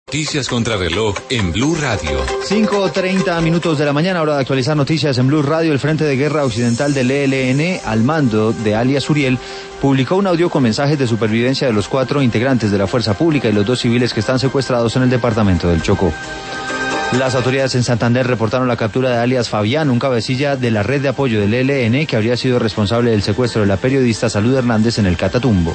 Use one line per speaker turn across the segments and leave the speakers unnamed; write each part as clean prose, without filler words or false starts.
Noticias contra reloj en Blue Radio.
5:30 de la mañana, hora de actualizar noticias en Blue Radio. El Frente de Guerra Occidental del ELN, al mando de alias Uriel, publicó un audio con mensajes de supervivencia de los 4 integrantes de la fuerza pública y los 2 civiles que están secuestrados en el departamento del Chocó. Las autoridades en Santander reportaron la captura de alias Fabián, un cabecilla de la red de apoyo del ELN que habría sido responsable del secuestro de la periodista Salud Hernández en el Catatumbo.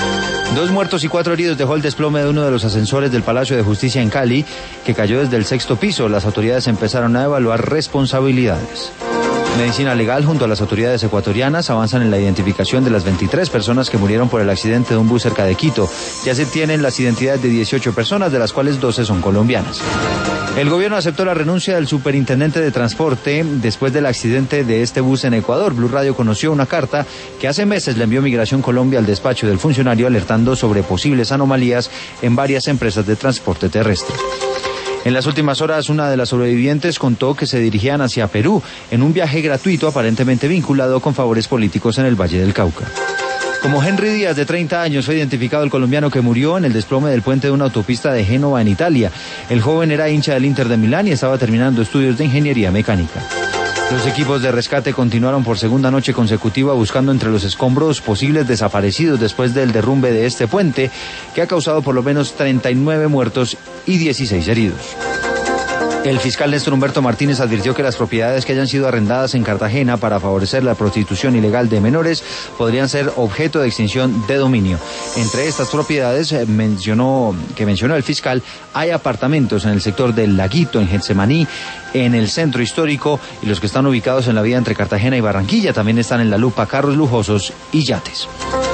2 muertos y 4 heridos dejó el desplome de uno de los ascensores del Palacio de Justicia en Cali, que cayó desde el 6º piso. Las autoridades empezaron a evaluar responsabilidades. Medicina Legal junto a las autoridades ecuatorianas avanzan en la identificación de las 23 personas que murieron por el accidente de un bus cerca de Quito. Ya se tienen las identidades de 18 personas, de las cuales 12 son colombianas. El gobierno aceptó la renuncia del superintendente de transporte después del accidente de este bus en Ecuador. Blue Radio conoció una carta que hace meses le envió Migración Colombia al despacho del funcionario alertando sobre posibles anomalías en varias empresas de transporte terrestre. En las últimas horas, una de las sobrevivientes contó que se dirigían hacia Perú en un viaje gratuito aparentemente vinculado con favores políticos en el Valle del Cauca. Como Henry Díaz, de 30 años, fue identificado el colombiano que murió en el desplome del puente de una autopista de Génova en Italia. El joven era hincha del Inter de Milán y estaba terminando estudios de ingeniería mecánica. Los equipos de rescate continuaron por segunda noche consecutiva buscando entre los escombros posibles desaparecidos después del derrumbe de este puente, que ha causado por lo menos 39 muertos y 16 heridos. El fiscal Néstor Humberto Martínez advirtió que las propiedades que hayan sido arrendadas en Cartagena para favorecer la prostitución ilegal de menores podrían ser objeto de extinción de dominio. Entre estas propiedades que mencionó el fiscal, hay apartamentos en el sector del Laguito, en Getsemaní, en el centro histórico, y los que están ubicados en la vía entre Cartagena y Barranquilla también están en la lupa carros lujosos y yates.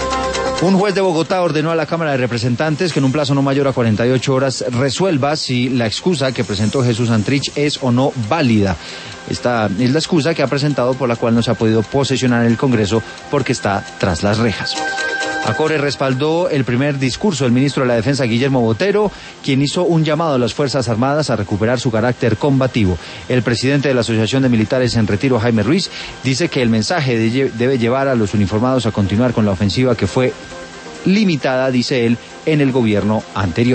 Un juez de Bogotá ordenó a la Cámara de Representantes que en un plazo no mayor a 48 horas resuelva si la excusa que presentó Jesús Santrich es o no válida. Esta es la excusa que ha presentado por la cual no se ha podido posesionar en el Congreso porque está tras las rejas. Acore respaldó el primer discurso del ministro de la Defensa, Guillermo Botero, quien hizo un llamado a las Fuerzas Armadas a recuperar su carácter combativo. El presidente de la Asociación de Militares en Retiro, Jaime Ruiz, dice que el mensaje debe llevar a los uniformados a continuar con la ofensiva que fue limitada, dice él, en el gobierno anterior.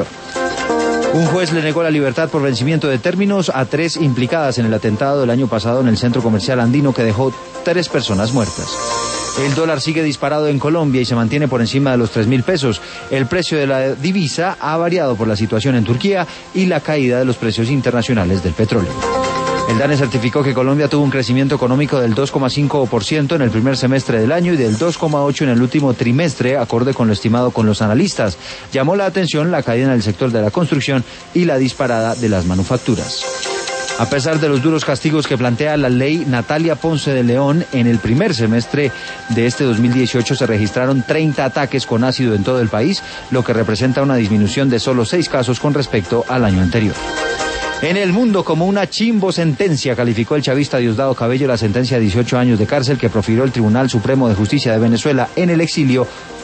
Un juez le negó la libertad por vencimiento de términos a 3 implicadas en el atentado del año pasado en el centro comercial andino que dejó 3 personas muertas. El dólar sigue disparado en Colombia y se mantiene por encima de los 3.000 pesos. El precio de la divisa ha variado por la situación en Turquía y la caída de los precios internacionales del petróleo. El DANE certificó que Colombia tuvo un crecimiento económico del 2,5% en el primer semestre del año y del 2,8% en el último trimestre, acorde con lo estimado con los analistas. Llamó la atención la caída en el sector de la construcción y la disparada de las manufacturas. A pesar de los duros castigos que plantea la ley Natalia Ponce de León, en el primer semestre de este 2018 se registraron 30 ataques con ácido en todo el país, lo que representa una disminución de solo 6 casos con respecto al año anterior. En el mundo, como una chimbo sentencia, calificó el chavista Diosdado Cabello la sentencia de 18 años de cárcel que profirió el Tribunal Supremo de Justicia de Venezuela en el exilio